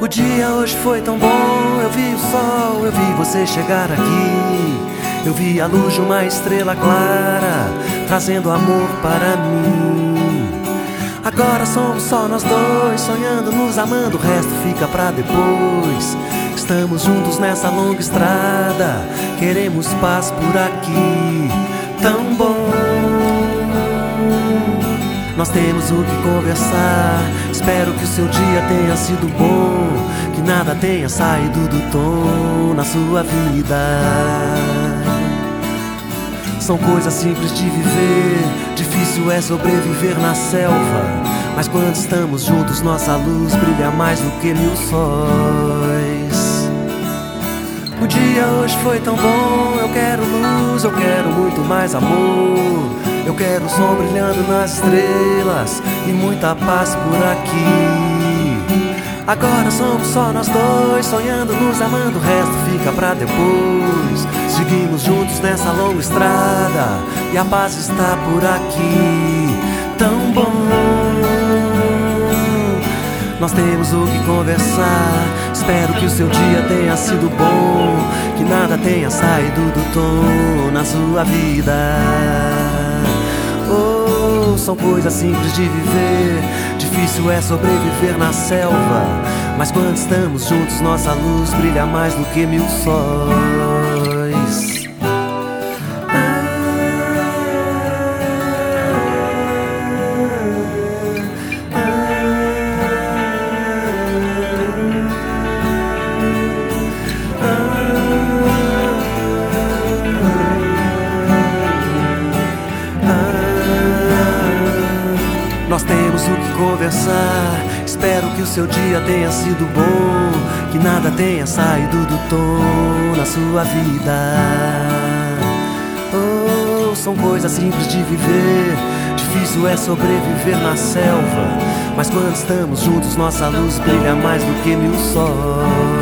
dia hoje foi tão bom. Eu vi o sol, eu vi você chegar aqui. Eu vi a luz de uma estrela clara, trazendo amor para mim. Agora somos só nós dois, sonhando, nos amando, o resto fica pra depois. Estamos juntos nessa longa estrada, queremos paz por aqui. Tão bom. Nós temos o que conversar. Espero que o seu dia tenha sido bom, que nada tenha saído do tom na sua vida. São coisas simples de viver, difícil é sobreviver na selva. Mas quando estamos juntos nossa luz brilha mais do que mil sóis. O dia hoje foi tão bom, eu quero luz, eu quero muito mais amor. Eu quero o sol brilhando nas estrelas e muita paz por aqui. Agora somos só nós dois, sonhando, nos amando, o resto fica pra depois. Seguimos juntos nessa longa estrada e a paz está por aqui. Tão bom. Nós temos o que conversar. Espero que o seu dia tenha sido bom, que nada tenha saído do tom na sua vida. Oh, são coisas simples de viver, difícil é sobreviver na selva. Mas quando estamos juntos nossa luz brilha mais do que mil sóis. Nós temos o que conversar. Espero que o seu dia tenha sido bom, que nada tenha saído do tom na sua vida. Oh, são coisas simples de viver, difícil é sobreviver na selva. Mas quando estamos juntos nossa luz brilha mais do que mil sóis.